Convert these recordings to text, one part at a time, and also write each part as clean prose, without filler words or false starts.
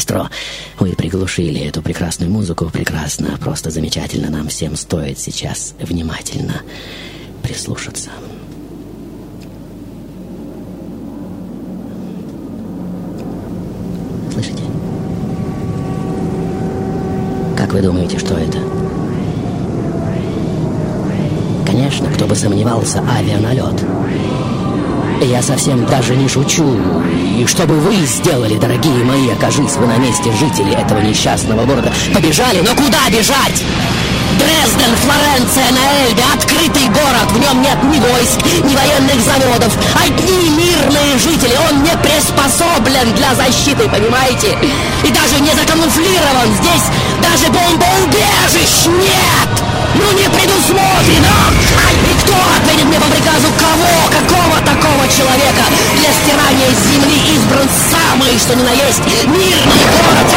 маэстро. Вы приглушили эту прекрасную музыку. Прекрасно, просто замечательно. Нам всем стоит сейчас внимательно прислушаться. Слышите? Как вы думаете, что это? Конечно, кто бы сомневался, авианалет. Я совсем даже не шучу. И что бы вы сделали, дорогие мои, окажись вы на месте жителей этого несчастного города? Побежали? Но куда бежать? Дрезден, Флоренция, на Эльбе, открытый город. В нем нет ни войск, ни военных заводов. Одни мирные жители. Он не приспособлен для защиты, понимаете? И даже не закамуфлирован. Здесь даже бомбоубежищ нет. Ну не предусмотрено. И кто ответит мне по приказу кого? Какого такого человека? Для стирания с земли избран самый, что ни на есть, мирный город.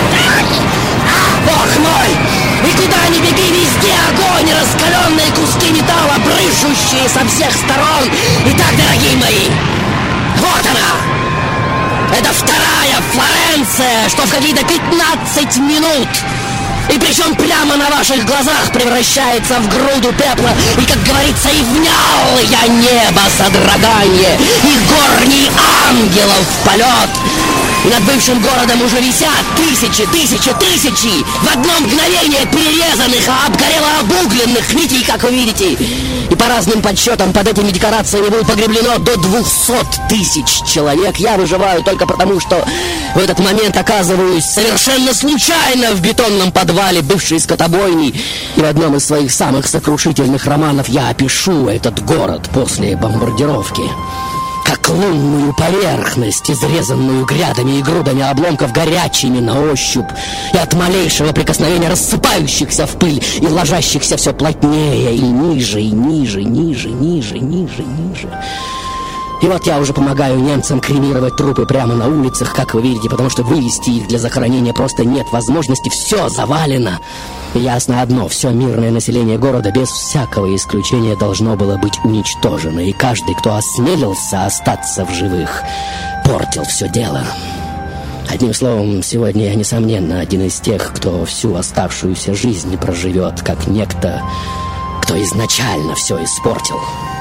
Бог мой! И куда ни беги, везде огонь, раскаленные куски металла, брызжущие со всех сторон. Итак, дорогие мои, вот она! Это вторая Флоренция, что в какие-то 15 минут. И причем прямо на ваших глазах превращается в груду пепла. И, как говорится, и внял я небо содрогание, и горний ангелов полет. И над бывшим городом уже висят тысячи в одно мгновение перерезанных, обгорело обугленных нитей, как вы видите. И по разным подсчетам под этими декорациями было погреблено до 200 тысяч человек. Я выживаю только потому, что в этот момент оказываюсь совершенно случайно в бетонном подвале бывшей скотобойни. И в одном из своих самых сокрушительных романов я опишу этот город после бомбардировки как лунную поверхность, изрезанную грядами и грудами обломков, горячими на ощупь, и от малейшего прикосновения рассыпающихся в пыль и ложащихся все плотнее, и ниже, и ниже, ниже, ниже, ниже, ниже. И вот я уже помогаю немцам кремировать трупы прямо на улицах, как вы видите, потому что вывести их для захоронения просто нет возможности, все завалено. И ясно одно, все мирное население города без всякого исключения должно было быть уничтожено, и каждый, кто осмелился остаться в живых, портил все дело. Одним словом, сегодня я, несомненно, один из тех, кто всю оставшуюся жизнь проживет, как некто, кто изначально все испортил.